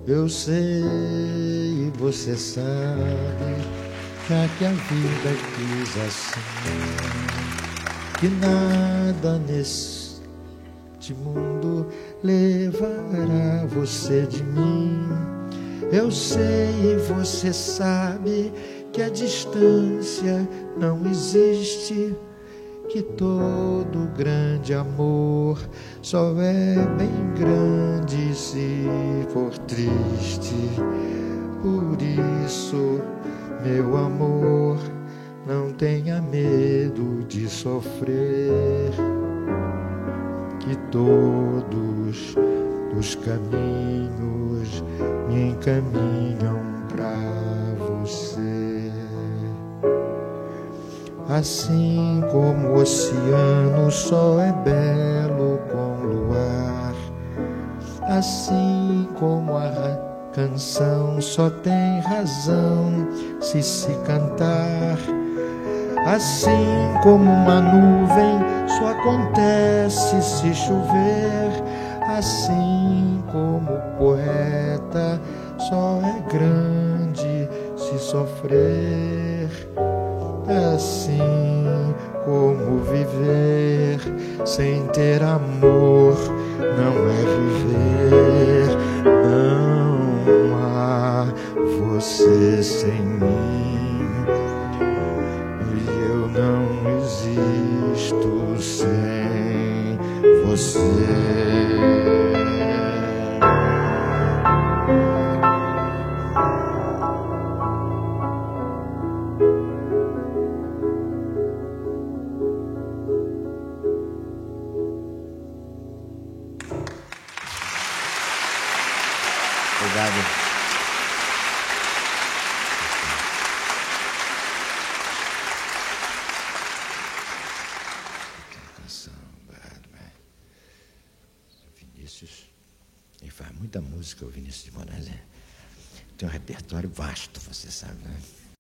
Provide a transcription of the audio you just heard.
Eu sei, você sabe, já que a vida quis assim, que nada neste mundo levará você de mim. Eu sei, você sabe que a distância não existe, que todo grande amor só é bem grande se for triste. Por isso, meu amor, não tenha medo de sofrer, que todos os caminhos me encaminham pra você. Assim como o oceano só é belo com luar, assim como a canção só tem razão se cantar, assim como uma nuvem só acontece se chover, assim como o poeta só é grande se sofrer, assim como viver sem ter amor não é viver. Não há você sem mim e eu não existo sem você. Obrigado. Vinícius, ele faz muita música, o Vinícius de Moraes. Tem um repertório vasto, você sabe, né?